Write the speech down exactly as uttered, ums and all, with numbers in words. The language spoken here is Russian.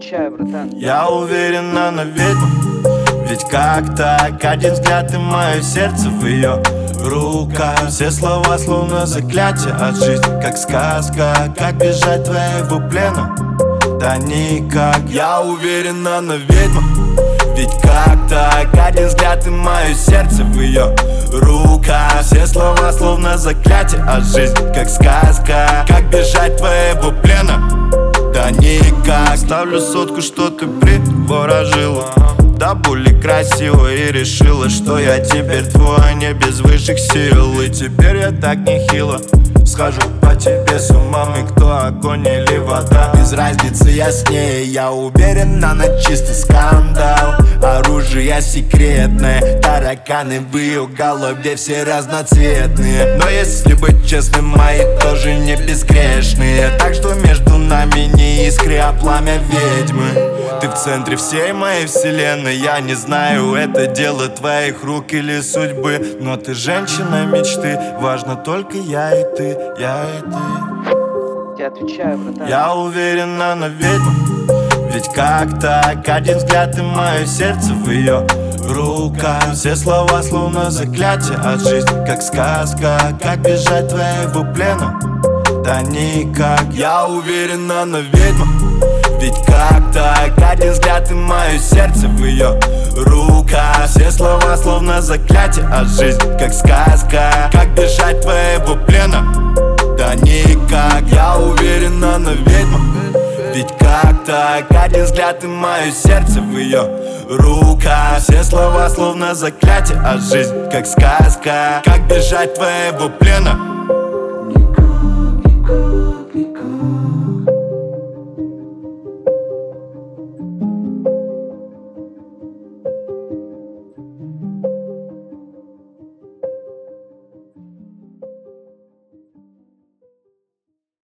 отвечаю, братан. Я уверен, она ведьма, ведь как так один взгляд и мое сердце в ее руках. Все слова словно заклятие от жизни, как сказка. Как бежать твоего плена? Да никак. Я уверен, она ведьма, ведь как так один взгляд и мое сердце в ее руках. Все слова словно заклятие от жизни, как сказка. Как бежать твоего плена? Да никак. Ставлю сотку, что ты приворожила до боли красиво и решила, что я теперь твой, а не без высших сил. И теперь я так нехило схожу по тебе с ума. И кто огонь или вода, без разницы я с ней. Я уверен, она чисто скандал. Оружие секретное, тараканы в ее голове все разноцветные. Но если быть честным, мои тоже не безгрешные. Так что между нами не искры, а пламя ведьмы. Ты в центре всей моей вселенной. Я не знаю, это дело твоих рук или судьбы, но ты женщина мечты. Важно только я и ты, я и ты. Я отвечаю, братан. Я уверен, она ведьма, ведь как так один взгляд и мое сердце в ее руках. Все слова словно заклятие от жизни, как сказка. Как бежать твоего плена? Да никак. Я уверен, она ведьма, ведь как так один взгляд и мое сердце в ее руках. Все слова словно заклятие от жизни, как сказка. Как бежать твоего плена? Да никак. Я уверен, она ведьма, ведь как так один взгляд и мое сердце в ее руках. Все слова словно заклятие от жизни, как сказка. Как бежать твоего плена?